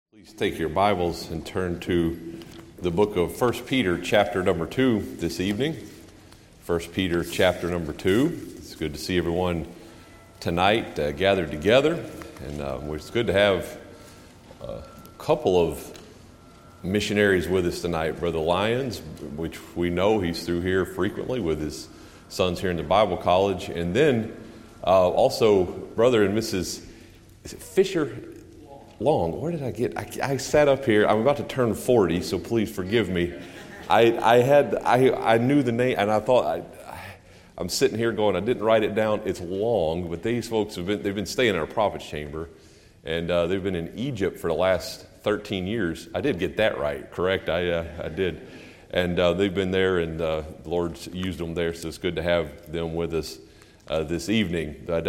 Please take your Bibles and turn to the book of 1 Peter chapter number 2 this evening. 1 Peter chapter number 2. It's good to see everyone tonight gathered together. And it's good to have a couple of missionaries with us tonight. Brother Lyons, which we know he's through here frequently with his sons here in the Bible College. And then also Brother and Mrs. Fisher Long. Where did I get? I sat up here. I'm about to turn 40, so please forgive me. I knew the name, and I thought I'm sitting here going, I didn't write it down. It's Long, but these folks they've been staying in our prophet's chamber, and they've been in Egypt for the last 13 years. I did get that right, correct? I did, and they've been there, and the Lord's used them there. So it's good to have them with us this evening. But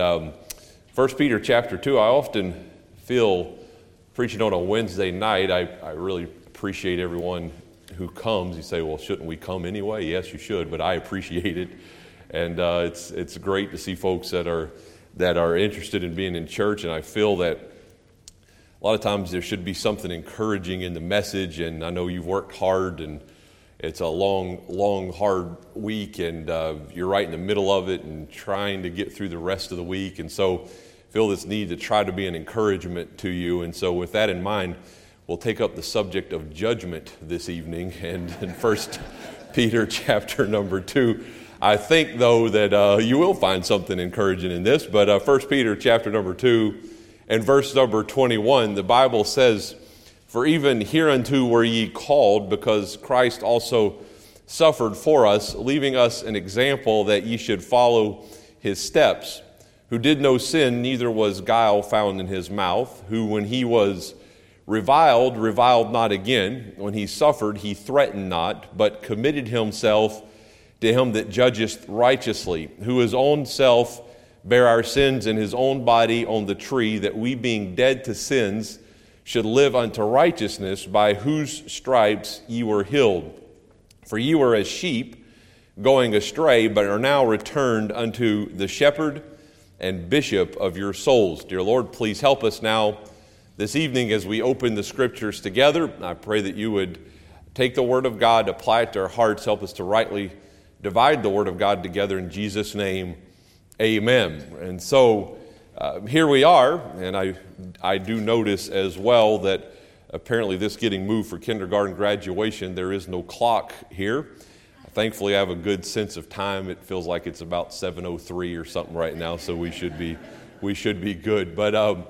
1 Peter chapter 2, I often feel, preaching on a Wednesday night, I really appreciate everyone who comes. You say, well, shouldn't we come anyway? Yes, you should, but I appreciate it. And it's great to see folks that are interested in being in church, and I feel that a lot of times there should be something encouraging in the message, and I know you've worked hard, and it's a long, hard week, and you're right in the middle of it and trying to get through the rest of the week, and so feel this need to try to be an encouragement to you. And so with that in mind, we'll take up the subject of judgment this evening. And in 1 Peter chapter number 2, I think, though, that you will find something encouraging in this. But 1 Peter chapter number 2 and verse number 21, the Bible says, "For even hereunto were ye called, because Christ also suffered for us, leaving us an example that ye should follow his steps, who did no sin, neither was guile found in his mouth, who when he was reviled not again. When he suffered, he threatened not, but committed himself to him that judgeth righteously, who his own self bare our sins in his own body on the tree, that we being dead to sins should live unto righteousness, by whose stripes ye were healed. For ye were as sheep going astray, but are now returned unto the shepherd and bishop of your souls." Dear Lord, please help us now this evening as we open the scriptures together. I pray that you would take the word of God, apply it to our hearts, help us to rightly divide the word of God together. In Jesus' name, amen. And so here we are, and I do notice as well that apparently this getting moved for kindergarten graduation, there is no clock here. Thankfully, I have a good sense of time. It feels like it's about 7:03 or something right now, so we should be good. But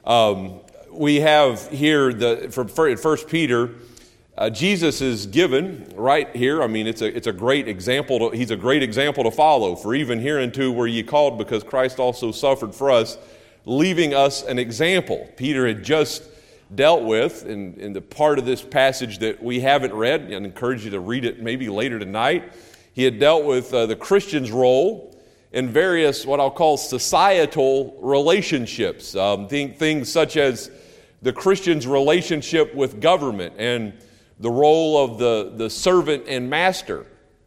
we have here from 1 Peter, Jesus is given right here. I mean, it's a great example. He's a great example to follow. "For even hereunto were ye called, because Christ also suffered for us, leaving us an example." Peter had just dealt with in the part of this passage that we haven't read, and I encourage you to read it maybe later tonight. He had dealt with the Christian's role in various what I'll call societal relationships, things such as the Christian's relationship with government and the role of the servant and master.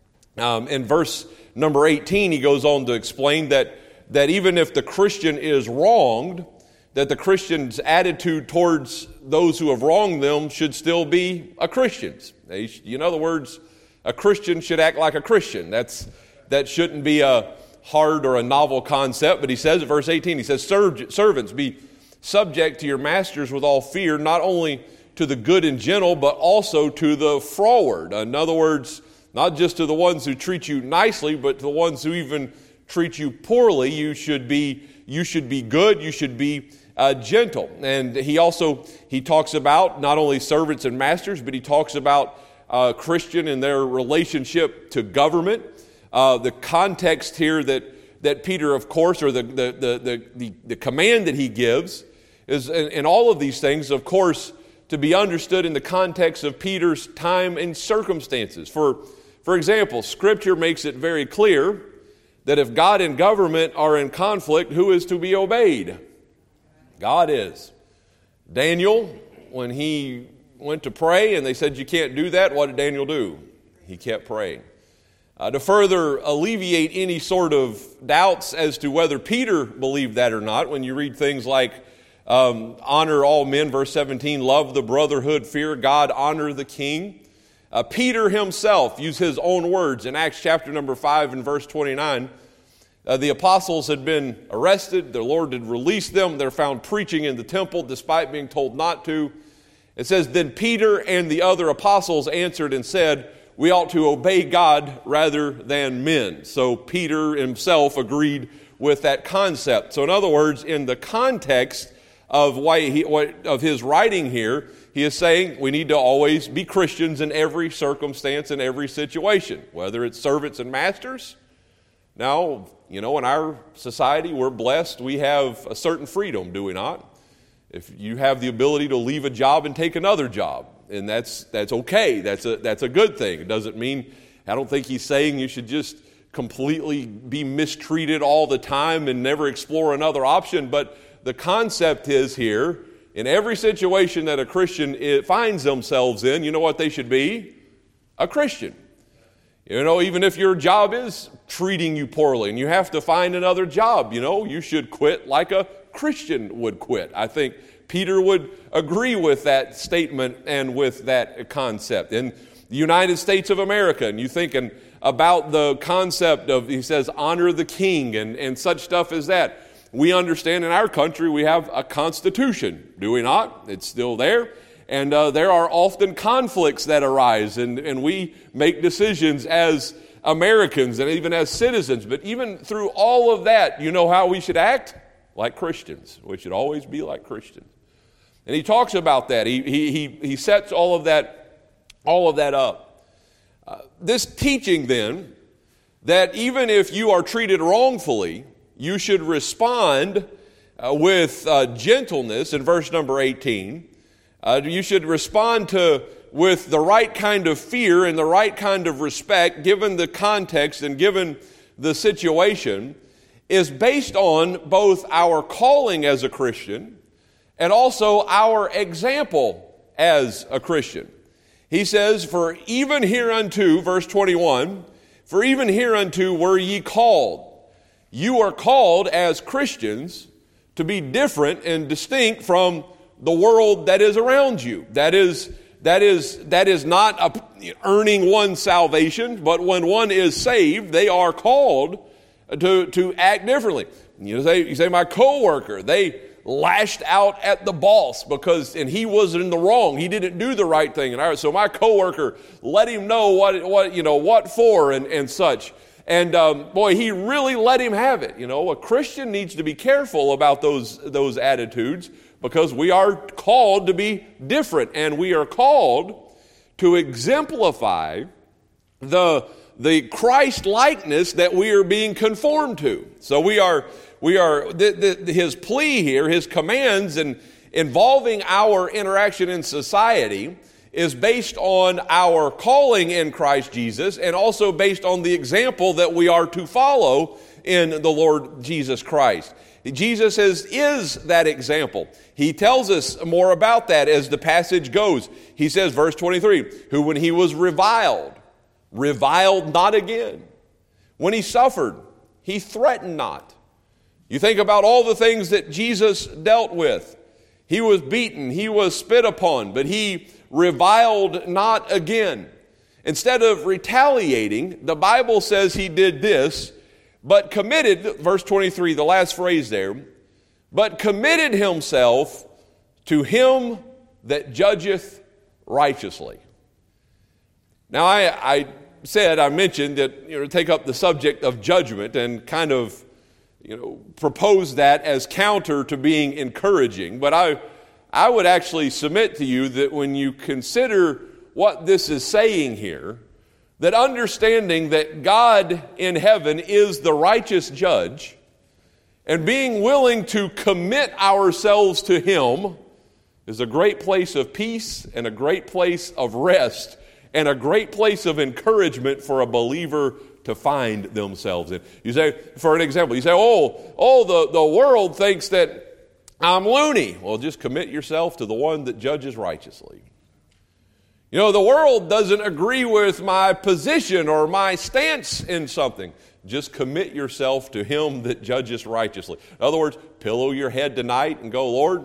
In verse number 18, he goes on to explain that even if the Christian is wronged, that the Christian's attitude towards those who have wronged them should still be a Christian's. In other words, a Christian should act like a Christian. That shouldn't be a hard or a novel concept, but he says in verse 18, he says, "Servants, be subject to your masters with all fear, not only to the good and gentle, but also to the froward." In other words, not just to the ones who treat you nicely, but to the ones who even treat you poorly. You should be good, you should be gentle. And he talks about not only servants and masters, but he talks about Christian and their relationship to government. The context here that Peter, of course, or the command that he gives is in all of these things, of course, to be understood in the context of Peter's time and circumstances. For example, Scripture makes it very clear that if God and government are in conflict, who is to be obeyed? God is. Daniel, when he went to pray and they said you can't do that, what did Daniel do? He kept praying. To further alleviate any sort of doubts as to whether Peter believed that or not, when you read things like Honor all men, verse 17, love the brotherhood, fear God, honor the king. Peter himself used his own words in Acts chapter number 5 and verse 29. The apostles had been arrested. The Lord had released them. They're found preaching in the temple despite being told not to. It says, then Peter and the other apostles answered and said, we ought to obey God rather than men. So Peter himself agreed with that concept. So in other words, in the context of of his writing here, he is saying we need to always be Christians in every circumstance, in every situation, whether it's servants and masters. Now, in our society, we're blessed. We have a certain freedom, do we not? If you have the ability to leave a job and take another job, and that's okay. That's a good thing. It doesn't mean, I don't think he's saying you should just completely be mistreated all the time and never explore another option. But the concept is here, in every situation that a Christian finds themselves in, you know what they should be? A Christian. Even if your job is treating you poorly and you have to find another job, you should quit like a Christian would quit. I think Peter would agree with that statement and with that concept. In the United States of America, and you thinking about the concept of, he says, honor the king and such stuff as that. We understand in our country we have a constitution, do we not? It's still there. And there are often conflicts that arise, and we make decisions as Americans and even as citizens. But even through all of that, you know how we should act? Like Christians. We should always be like Christians. And he talks about that. He sets all of that up. This teaching then, that even if you are treated wrongfully, you should respond with gentleness in verse number 18. You should respond with the right kind of fear and the right kind of respect, given the context and given the situation, is based on both our calling as a Christian and also our example as a Christian. He says, for even hereunto, verse 21, for even hereunto were ye called. You are called as Christians to be different and distinct from the world that is around you. That is not earning one's salvation, but when one is saved, they are called to act differently. You say my coworker, they lashed out at the boss and he was in the wrong. He didn't do the right thing. So my coworker let him know what for and such. And he really let him have it. A Christian needs to be careful about those attitudes, because we are called to be different, and we are called to exemplify the Christ-likeness that we are being conformed to. So his plea here, his commands involving our interaction in society is based on our calling in Christ Jesus, and also based on the example that we are to follow in the Lord Jesus Christ. Jesus is that example. He tells us more about that as the passage goes. He says, verse 23, who when he was reviled not again. When he suffered, he threatened not. You think about all the things that Jesus dealt with. He was beaten, he was spit upon, but he reviled not again. Instead of retaliating, the Bible says he did this, but committed, verse 23, the last phrase there, but committed himself to him that judgeth righteously. Now, I mentioned that, take up the subject of judgment and kind of, propose that as counter to being encouraging. But I would actually submit to you that when you consider what this is saying here, that understanding that God in heaven is the righteous judge, and being willing to commit ourselves to Him is a great place of peace and a great place of rest and a great place of encouragement for a believer to find themselves in. You say, for an example, the world thinks that I'm loony. Well, just commit yourself to the one that judges righteously. The world doesn't agree with my position or my stance in something. Just commit yourself to Him that judges righteously. In other words, pillow your head tonight and go, Lord,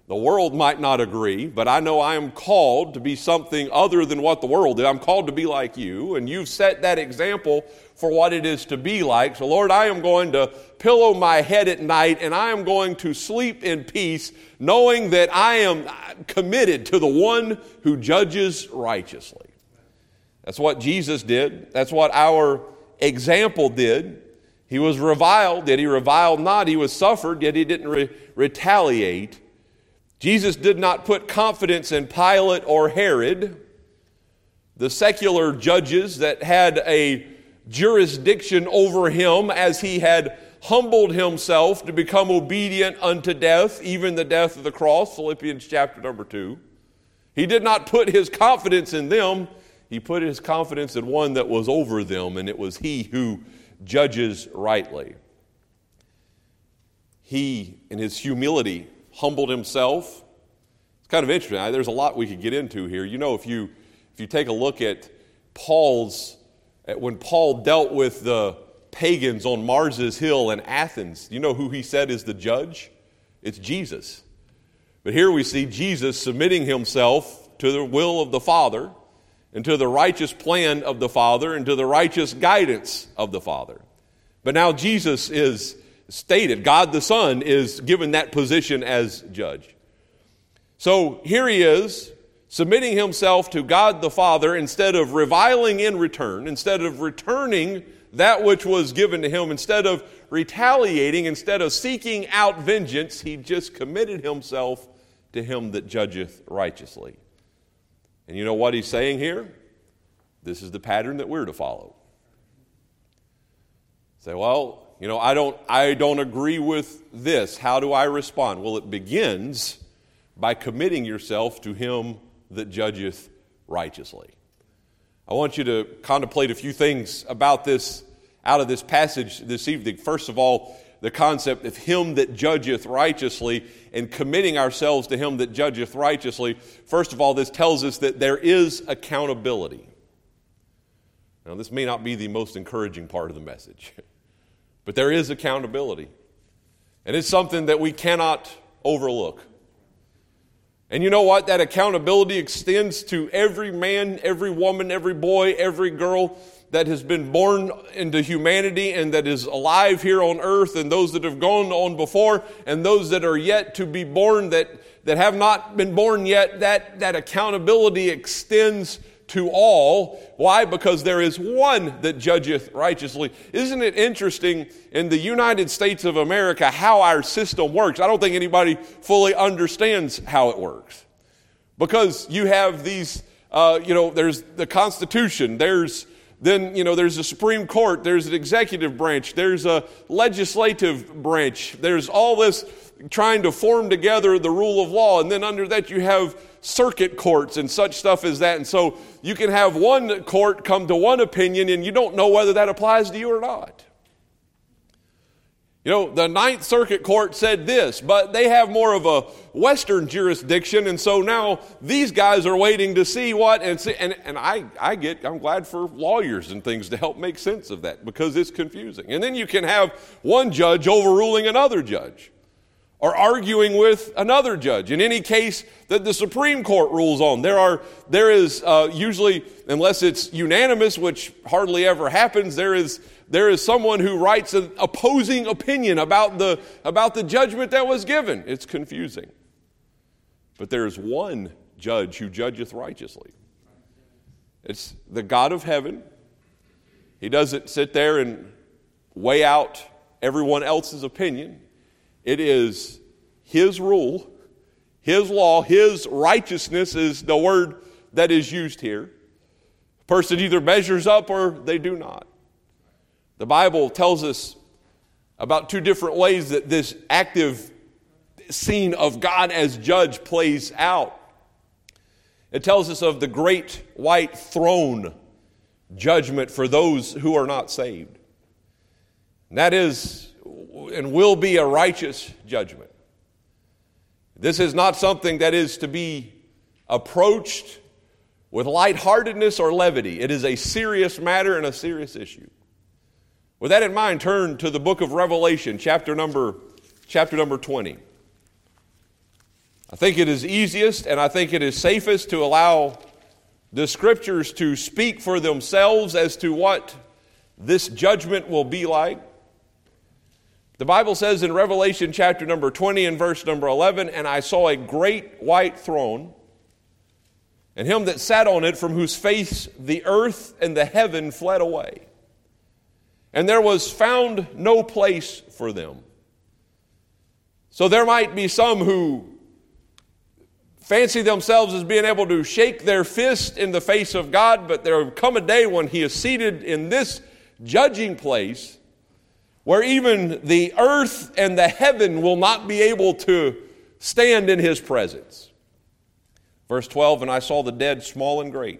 The world might not agree, but I know I am called to be something other than what the world is. I'm called to be like you, and you've set that example for what it is to be like. So, Lord, I am going to pillow my head at night, and I am going to sleep in peace, knowing that I am committed to the one who judges righteously. That's what Jesus did. That's what our example did. He was reviled, yet he reviled not. He was suffered, yet he didn't retaliate. Jesus did not put confidence in Pilate or Herod, the secular judges that had a jurisdiction over him, as he had humbled himself to become obedient unto death, even the death of the cross, Philippians chapter number 2. He did not put his confidence in them. He put his confidence in one that was over them, and it was he who judges rightly. He, in his humility, humbled himself. It's kind of interesting. There's a lot we could get into here. You know, if you take a look at when Paul dealt with the pagans on Mars's Hill in Athens, you know who he said is the judge? It's Jesus. But here we see Jesus submitting himself to the will of the Father and to the righteous plan of the Father and to the righteous guidance of the Father. But now Jesus is stated, God the Son is given that position as judge. So here he is, submitting himself to God the Father instead of reviling in return, instead of returning that which was given to him, instead of retaliating, instead of seeking out vengeance, he just committed himself to him that judgeth righteously. And you know what he's saying here? This is the pattern that we're to follow. Say, well, you know, I don't agree with this. How do I respond? Well, it begins by committing yourself to him that judgeth righteously. I want you to contemplate a few things about this out of this passage this evening. First of all, the concept of him that judgeth righteously and committing ourselves to him that judgeth righteously. First of all, this tells us that there is accountability. Now, this may not be the most encouraging part of the message, but there is accountability. And it's something that we cannot overlook. And you know what? That accountability extends to every man, every woman, every boy, every girl that has been born into humanity and that is alive here on earth, and those that have gone on before, and those that are yet to be born that have not been born yet. That accountability extends to all. Why? Because there is one that judgeth righteously. Isn't it interesting in the United States of America how our system works? I don't think anybody fully understands how it works. Because you have these, there's the Constitution, there's the Supreme Court, there's an executive branch, there's a legislative branch, there's all this trying to form together the rule of law, and then under that you have circuit courts and such stuff as that. And so you can have one court come to one opinion and you don't know whether that applies to you or not. You know, the Ninth Circuit Court said this, but they have more of a Western jurisdiction, and so now these guys are waiting to see what, and I'm glad for lawyers and things to help make sense of that, because it's confusing. And then you can have one judge overruling another judge, or arguing with another judge. In any case that the Supreme Court rules on, there is usually, unless it's unanimous, which hardly ever happens, there is someone who writes an opposing opinion about the judgment that was given. It's confusing. But there is one judge who judgeth righteously. It's the God of heaven. He doesn't sit there and weigh out everyone else's opinion. It is his rule, his law, his righteousness is the word that is used here. A person either measures up or they do not. The Bible tells us about two different ways that this active scene of God as judge plays out. It tells us of the great white throne judgment for those who are not saved. And that is and will be a righteous judgment. This is not something that is to be approached with lightheartedness or levity. It is a serious matter and a serious issue. With that in mind, turn to the book of Revelation, chapter number 20. I think it is easiest and I think it is safest to allow the Scriptures to speak for themselves as to what this judgment will be like. The Bible says in Revelation chapter number 20 and verse number 11, "And I saw a great white throne, and him that sat on it, from whose face the earth and the heaven fled away. And there was found no place for them." So there might be some who fancy themselves as being able to shake their fist in the face of God, but there will come a day when He is seated in this judging place where even the earth and the heaven will not be able to stand in His presence. Verse 12, "And I saw the dead, small and great,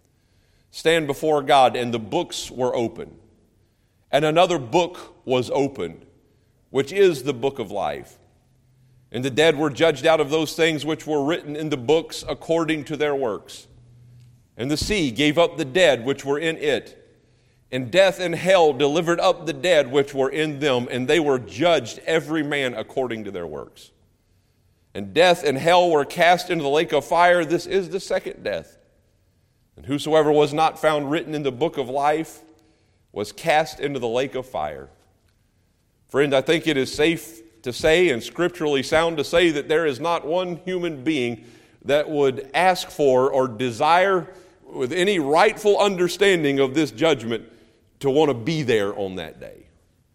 stand before God, and the books were open. And another book was opened, which is the book of life. And the dead were judged out of those things which were written in the books according to their works. And the sea gave up the dead which were in it. And death and hell delivered up the dead which were in them, and they were judged every man according to their works. And death and hell were cast into the lake of fire. This is the second death. And whosoever was not found written in the book of life was cast into the lake of fire." Friend, I think it is safe to say and scripturally sound to say that there is not one human being that would ask for or desire, with any rightful understanding of this judgment, to want to be there on that day.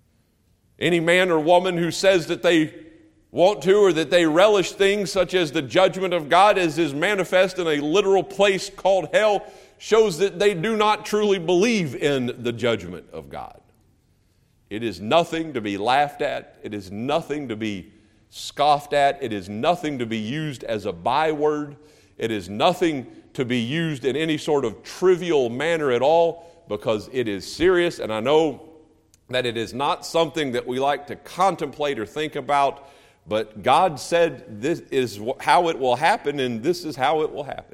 Any man or woman who says that they want to, or that they relish things such as the judgment of God as is manifest in a literal place called hell, shows that they do not truly believe in the judgment of God. It is nothing to be laughed at. It is nothing to be scoffed at. It is nothing to be used as a byword. It is nothing to be used in any sort of trivial manner at all, because it is serious. And I know that it is not something that we like to contemplate or think about, but God said this is how it will happen, and this is how it will happen.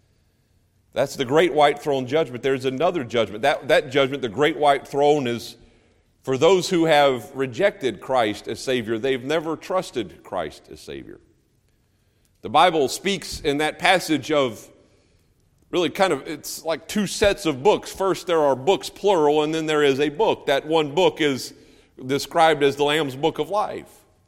That's the great white throne judgment. There's another judgment. That judgment, the great white throne, is for those who have rejected Christ as Savior. They've never trusted Christ as Savior. The Bible speaks in that passage of really it's like two sets of books. First, there are books, plural, and then there is a book. That one book is described as the Lamb's Book of Life.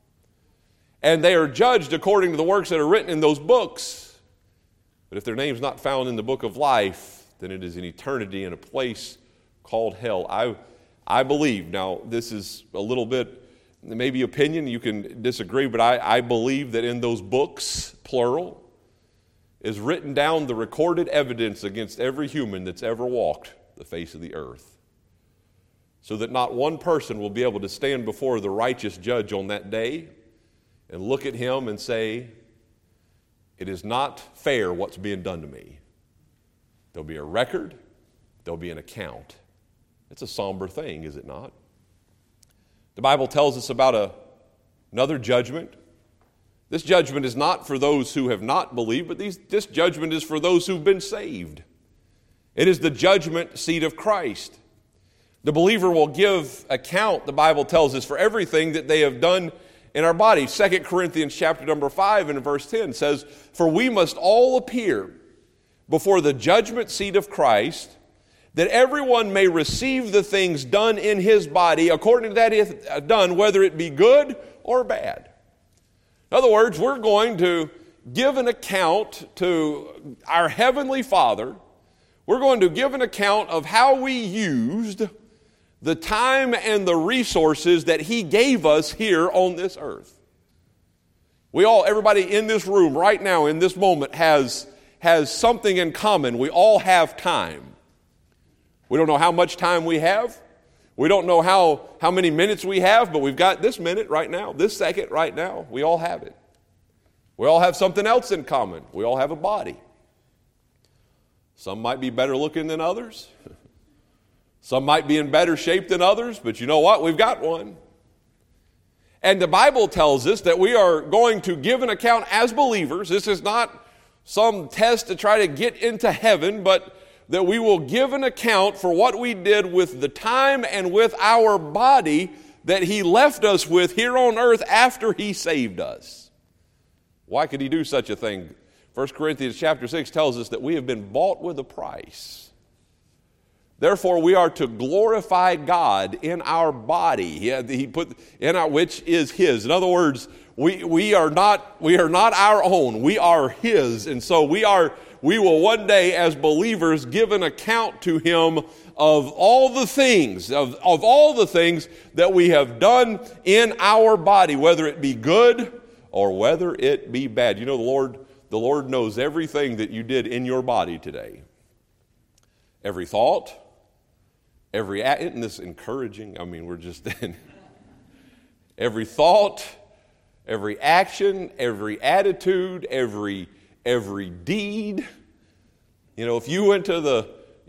And they are judged according to the works that are written in those books. But if their name's not found in the book of life, then it is in eternity in a place called hell. I believe, now this is a little bit, maybe opinion, you can disagree, but I believe that in those books, plural, is written down the recorded evidence against every human that's ever walked the face of the earth. So that not one person will be able to stand before the righteous judge on that day and look at him and say, "It is not fair what's being done to me." There'll be a record, there'll be an account. It's a somber thing, is it not? The Bible tells us about another judgment. This judgment is not for those who have not believed, but this judgment is for those who've been saved. It is the judgment seat of Christ. The believer will give account, the Bible tells us, for everything that they have done in our body. 2 Corinthians chapter number 5 and verse 10 says, "For we must all appear before the judgment seat of Christ, that everyone may receive the things done in his body according to that he hath done, whether it be good or bad." In other words, we're going to give an account to our Heavenly Father. We're going to give an account of how we used the time and the resources that He gave us here on this earth. Everybody in this room right now, in this moment, has something in common. We all have time. We don't know how much time we have. We don't know how many minutes we have, but we've got this minute right now, this second right now. We all have it. We all have something else in common. We all have a body. Some might be better looking than others. Some might be in better shape than others, but you know what? We've got one. And the Bible tells us that we are going to give an account as believers. This is not some test to try to get into heaven, but that we will give an account for what we did with the time and with our body that He left us with here on earth after He saved us. Why could he do such a thing? 1 Corinthians chapter 6 tells us that we have been bought with a price. Therefore, we are to glorify God in our body. He put in our, which is His. In other words, we are not our own. We are His, and so we will one day, as believers, give an account to Him of all the things that we have done in our body, whether it be good or whether it be bad. You know, the Lord knows everything that you did in your body today. Every thought, every act. Isn't this encouraging? I mean, we're just every thought, every action, every attitude, every deed. You know, if you went to the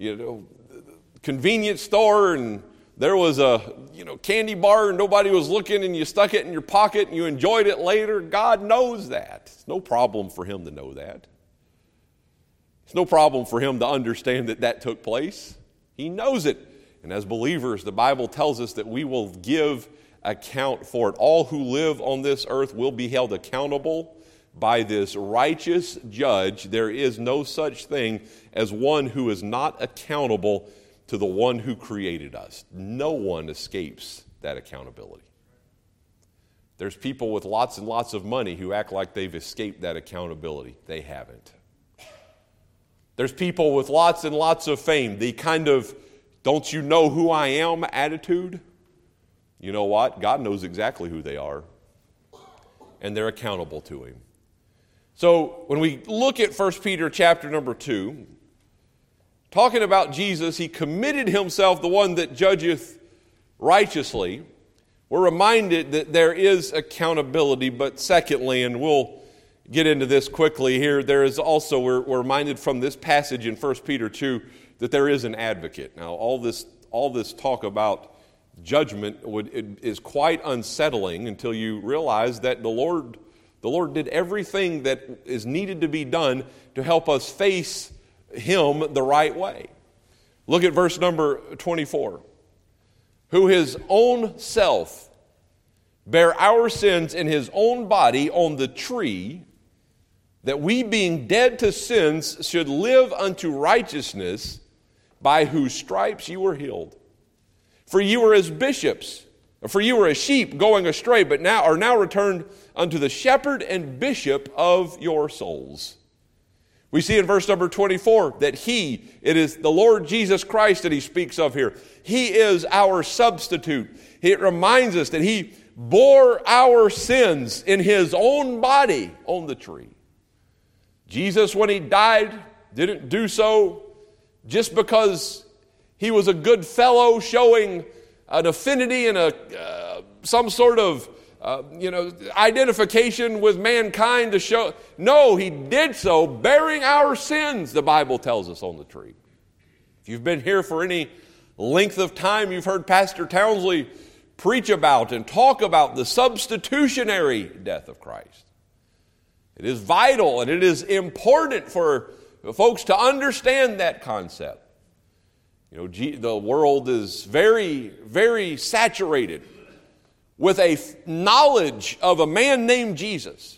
convenience store and there was a candy bar and nobody was looking and you stuck it in your pocket and you enjoyed it later, God knows that. It's no problem for Him to know that. It's no problem for Him to understand that took place. He knows it. And as believers, the Bible tells us that we will give account for it. All who live on this earth will be held accountable by this righteous judge. There is no such thing as one who is not accountable to the one who created us. No one escapes that accountability. There's people with lots and lots of money who act like they've escaped that accountability. They haven't. There's people with lots and lots of fame, the kind of don't you know who I am attitude. You know what? God knows exactly who they are, and they're accountable to Him. So when we look at 1 Peter chapter number 2, talking about Jesus, He committed Himself, the one that judgeth righteously. We're reminded that there is accountability, but secondly, and we'll get into this quickly here, there is also, we're reminded from this passage in 1 Peter 2 that there is an advocate. Now, all this talk about judgment is quite unsettling until you realize that the Lord did everything that is needed to be done to help us face Him the right way. Look at verse number 24. Who His own self bare our sins in His own body on the tree, that we being dead to sins should live unto righteousness, by whose stripes you were healed. For you were as sheep going astray, but are now returned unto the shepherd and bishop of your souls. We see in verse number 24 that it is the Lord Jesus Christ that He speaks of here. He is our substitute. It reminds us that He bore our sins in His own body on the tree. Jesus, when He died, didn't do so just because He was a good fellow showing an affinity and some sort of identification with mankind to show. No, He did so bearing our sins, the Bible tells us, on the tree. If you've been here for any length of time, you've heard Pastor Townsley preach about and talk about the substitutionary death of Christ. It is vital and it is important for folks to understand that concept. The world is very, very saturated with a knowledge of a man named Jesus.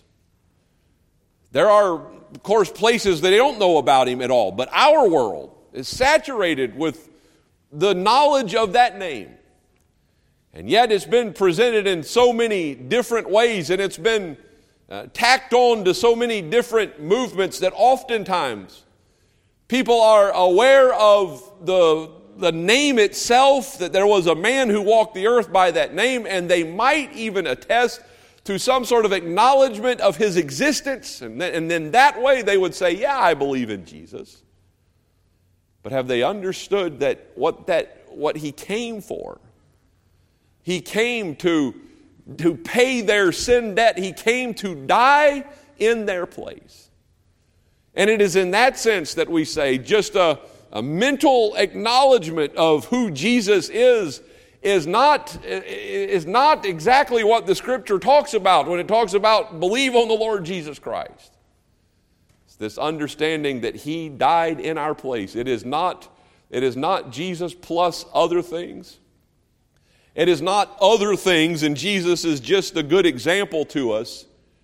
There are, of course, places that they don't know about Him at all, but our world is saturated with the knowledge of that name. And yet it's been presented in so many different ways, and it's been tacked on to so many different movements that oftentimes people are aware of the name itself, that there was a man who walked the earth by that name, and they might even attest to some sort of acknowledgement of His existence, and then that way they would say, yeah, I believe in Jesus. But have they understood that what He came for? He came to pay their sin debt. He came to die in their place. And it is in that sense that we say just a mental acknowledgement of who Jesus is not exactly what the Scripture talks about when it talks about believe on the Lord Jesus Christ. It's this understanding that He died in our place. It is not Jesus plus other things. It is not other things, and Jesus is just a good example to us.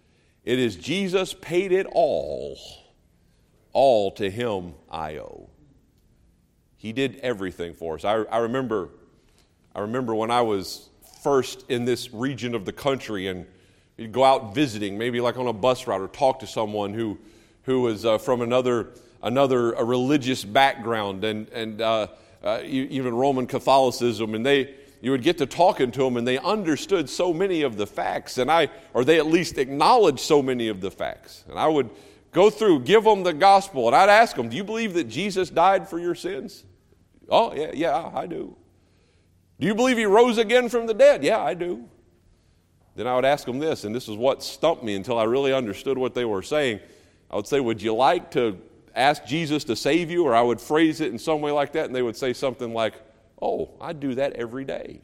It is Jesus paid it all. All to him I owe. He did everything for us. I remember when I was first in this region of the country, and you'd go out visiting, maybe like on a bus route, or talk to someone who was from another religious background, and even Roman Catholicism, and you would get to talking to them, and they understood so many of the facts, or they at least acknowledged so many of the facts. And I would go through, give them the gospel, and I'd ask them, do you believe that Jesus died for your sins? Oh, yeah, I do. Do you believe he rose again from the dead? Yeah, I do. Then I would ask them this, and this is what stumped me until I really understood what they were saying. I would say, would you like to ask Jesus to save you? Or I would phrase it in some way like that, and they would say something like, oh, I do that every day.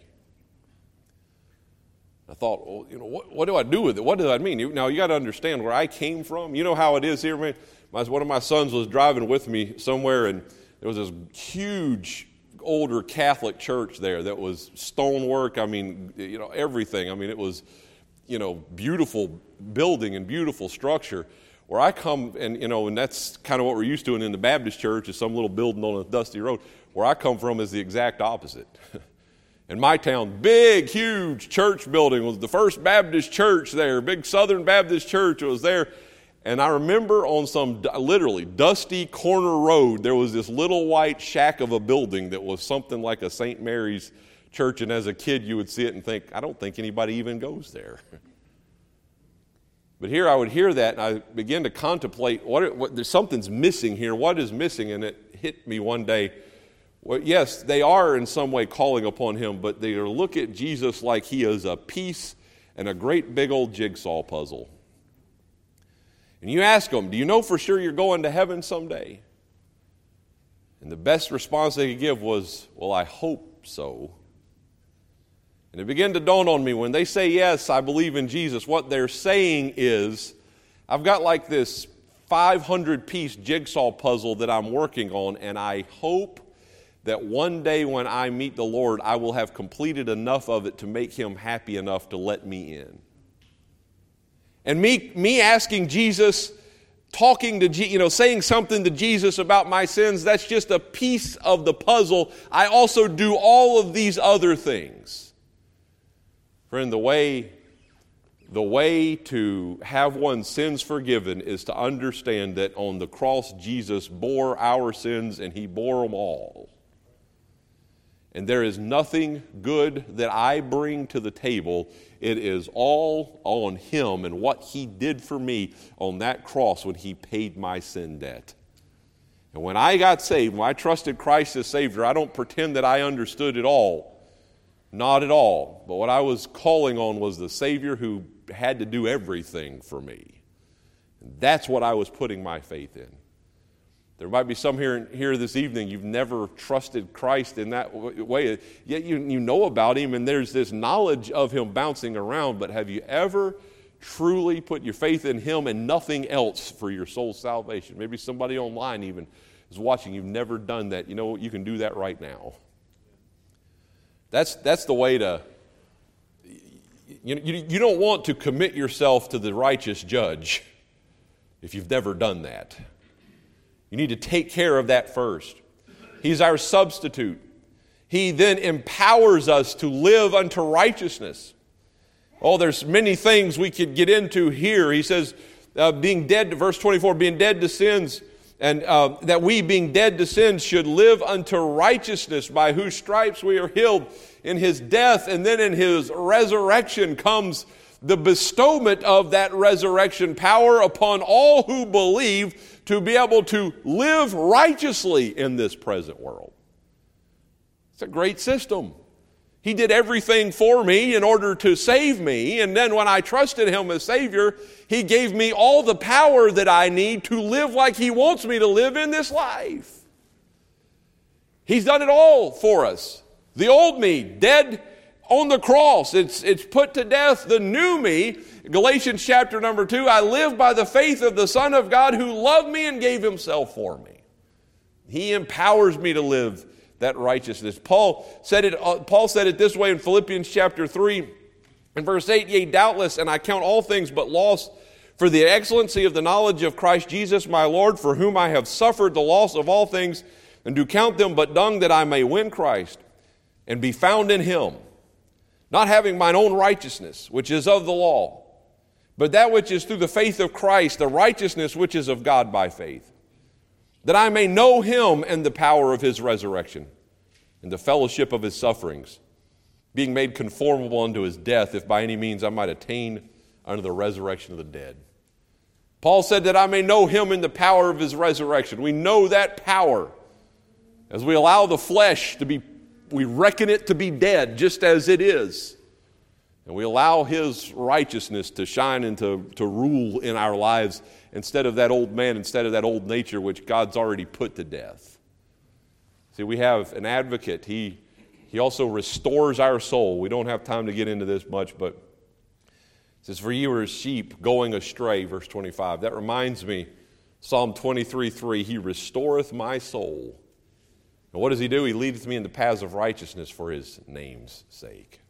I thought, well, what do I do with it? What does that mean? Now, you got to understand where I came from. You know how it is here, man. One of my sons was driving with me somewhere, and there was this huge older Catholic church there that was stonework. I mean, everything. I mean, it was, beautiful building and beautiful structure. Where I come, and that's kind of what we're used to in the Baptist church, is some little building on a dusty road. Where I come from is the exact opposite. In my town, big, huge church building was the First Baptist Church there, big Southern Baptist Church was there. And I remember on some literally dusty corner road, there was this little white shack of a building that was something like a St. Mary's church. And as a kid, you would see it and think, I don't think anybody even goes there. But here I would hear that, and I began to contemplate, there's something's missing here. What is missing? And it hit me one day. Well, yes, they are in some way calling upon him, but they look at Jesus like he is a piece and a great big old jigsaw puzzle. And you ask them, do you know for sure you're going to heaven someday? And the best response they could give was, well, I hope so. And it began to dawn on me, when they say, yes, I believe in Jesus, what they're saying is, I've got like this 500-piece jigsaw puzzle that I'm working on, and I hope that one day when I meet the Lord, I will have completed enough of it to make him happy enough to let me in. And me asking Jesus, talking to saying something to Jesus about my sins, that's just a piece of the puzzle. I also do all of these other things. Friend, the way to have one's sins forgiven is to understand that on the cross, Jesus bore our sins, and he bore them all. And there is nothing good that I bring to the table. It is all on him and what he did for me on that cross when he paid my sin debt. And when I got saved, when I trusted Christ as Savior, I don't pretend that I understood it all. Not at all. But what I was calling on was the Savior who had to do everything for me. And that's what I was putting my faith in. There might be some here this evening, you've never trusted Christ in that way. Yet you know about him, and there's this knowledge of him bouncing around, but have you ever truly put your faith in him and nothing else for your soul's salvation? Maybe somebody online even is watching. You've never done that. You know what? You can do that right now. That's the way to... You don't want to commit yourself to the righteous judge if you've never done that. You need to take care of that first. He's our substitute. He then empowers us to live unto righteousness. Oh, there's many things we could get into here. He says, being dead, verse 24, being dead to sins, and that we, being dead to sins, should live unto righteousness, by whose stripes we are healed. In his death and then in his resurrection comes the bestowment of that resurrection power upon all who believe to be able to live righteously in this present world. It's a great system. He did everything for me in order to save me, and then when I trusted him as Savior, he gave me all the power that I need to live like he wants me to live in this life. He's done it all for us. The old me, dead on the cross, it's put to death. The new me, Galatians chapter number 2, I live by the faith of the Son of God who loved me and gave himself for me. He empowers me to live that righteousness. Paul said it this way in Philippians chapter 3 and verse 8, yea, doubtless, and I count all things but loss For the excellency of the knowledge of Christ Jesus my Lord, for whom I have suffered the loss of all things, and do count them but dung, that I may win Christ, and be found in him, not having mine own righteousness, which is of the law, but that which is through the faith of Christ, the righteousness which is of God by faith, that I may know him and the power of his resurrection, and the fellowship of his sufferings, being made conformable unto his death, if by any means I might attain unto the resurrection of the dead. Paul said that I may know him in the power of his resurrection. We know that power as we allow the flesh to be, we reckon it to be dead just as it is. And we allow his righteousness to shine and to rule in our lives instead of that old man, instead of that old nature which God's already put to death. See, we have an advocate. He also restores our soul. We don't have time to get into this much, but it says, for you are as sheep going astray, verse 25. That reminds me, Psalm 23:3, he restoreth my soul. And what does he do? He leadeth me in the paths of righteousness for his name's sake.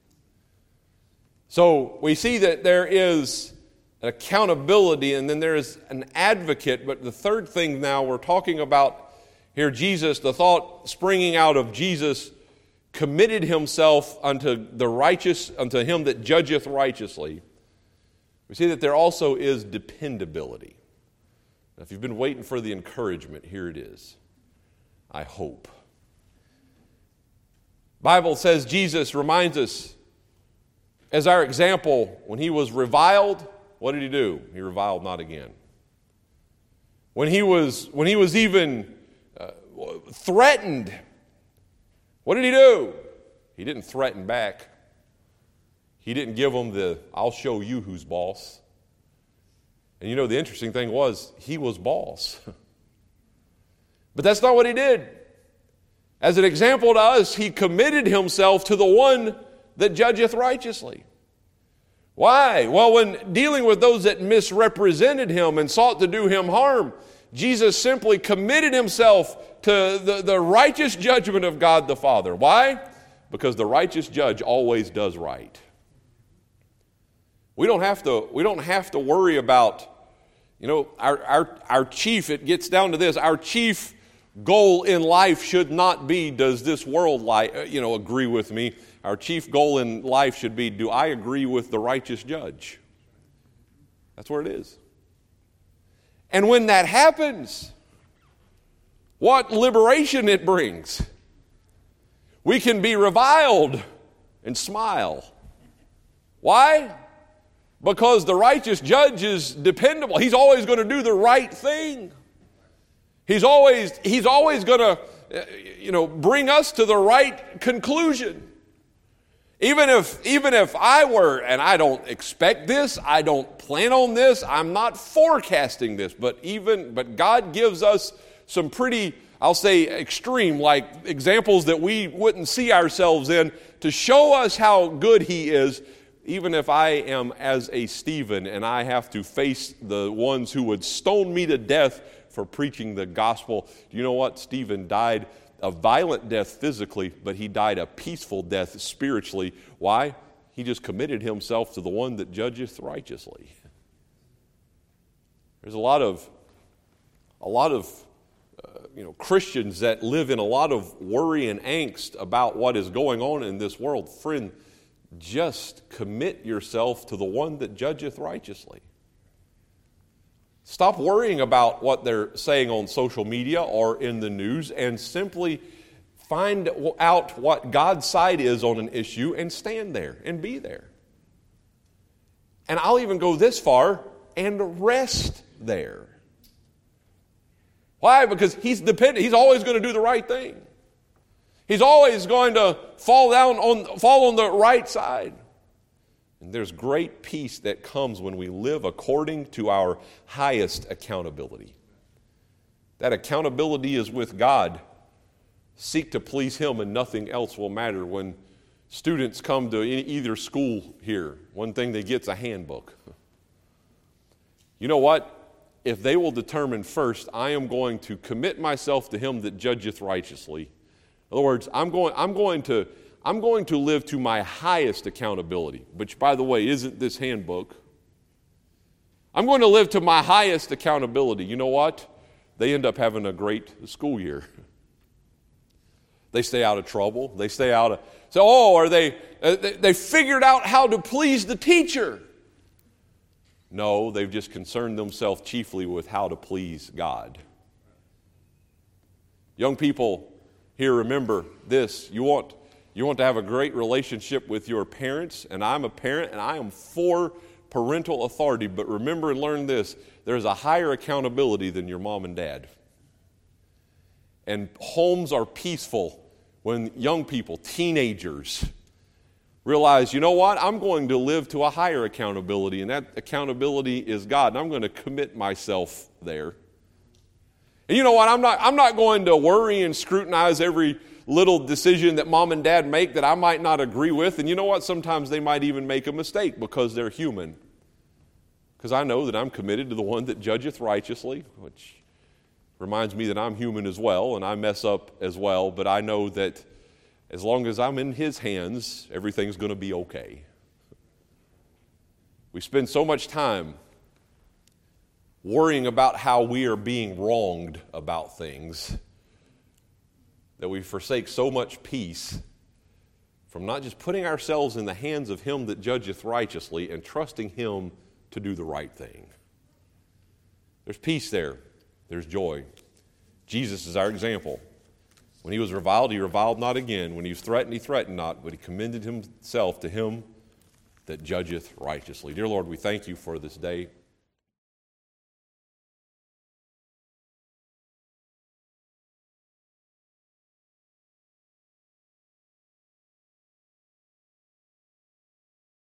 So we see that there is an accountability and then there is an advocate. But the third thing now we're talking about here, Jesus, the thought springing out of Jesus committed himself unto the righteous, unto him that judgeth righteously. We see that there also is dependability. Now, if you've been waiting for the encouragement, here it is. I hope. Bible says Jesus reminds us as our example, when he was reviled, what did he do? He reviled not again. When he was even threatened, what did he do? He didn't threaten back. He didn't give them the, I'll show you who's boss. And you know, the interesting thing was, he was boss. But that's not what he did. As an example to us, he committed himself to the one that judgeth righteously. Why? Well, when dealing with those that misrepresented him and sought to do him harm, Jesus simply committed himself to the righteous judgment of God the Father. Why? Because the righteous judge always does right. We don't have to worry about, our chief, it gets down to this, our chief goal in life should not be, does this world agree with me? Our chief goal in life should be, do I agree with the righteous judge? That's where it is. And when that happens, what liberation it brings. We can be reviled and smile. Why? Because the righteous judge is dependable. He's always going to do the right thing. He's always going to, bring us to the right conclusion. Even if I were, and I don't expect this, I don't plan on this, I'm not forecasting this, but God gives us some pretty, I'll say, extreme, like examples that we wouldn't see ourselves in to show us how good he is. Even if I am as a Stephen and I have to face the ones who would stone me to death for preaching the gospel, do you know what? Stephen died a violent death physically, but he died a peaceful death spiritually. Why? He just committed himself to the one that judgeth righteously. There's a lot of Christians that live in a lot of worry and angst about what is going on in this world. Friend, just commit yourself to the one that judgeth righteously. Stop worrying about what they're saying on social media or in the news and simply find out what God's side is on an issue and stand there and be there. And I'll even go this far and rest there. Why? Because he's dependent. He's always going to do the right thing. He's always going to fall on the right side. And there's great peace that comes when we live according to our highest accountability. That accountability is with God. Seek to please him and nothing else will matter. When students come to either school here, one thing they get is a handbook. You know what? If they will determine first, I am going to commit myself to him that judgeth righteously. In other words, I'm going to live to my highest accountability, which, by the way, isn't this handbook. I'm going to live to my highest accountability. You know what? They end up having a great school year. They stay out of trouble. They stay out of... they figured out how to please the teacher. No, they've just concerned themselves chiefly with how to please God. Young people here, remember this. You want to have a great relationship with your parents, and I'm a parent, and I am for parental authority. But remember and learn this. There's a higher accountability than your mom and dad. And homes are peaceful when young people, teenagers, realize, you know what, I'm going to live to a higher accountability, and that accountability is God, and I'm going to commit myself there. And you know what, I'm not going to worry and scrutinize every little decision that mom and dad make that I might not agree with, and you know what, sometimes they might even make a mistake because they're human. Because I know that I'm committed to the one that judgeth righteously, which reminds me that I'm human as well, and I mess up as well, but I know that as long as I'm in His hands, everything's going to be okay. We spend so much time worrying about how we are being wronged about things that we forsake so much peace from not just putting ourselves in the hands of Him that judgeth righteously and trusting Him to do the right thing. There's peace there. There's joy. Jesus is our example. When He was reviled, He reviled not again. When He was threatened, He threatened not, but He commended Himself to Him that judgeth righteously. Dear Lord, we thank You for this day.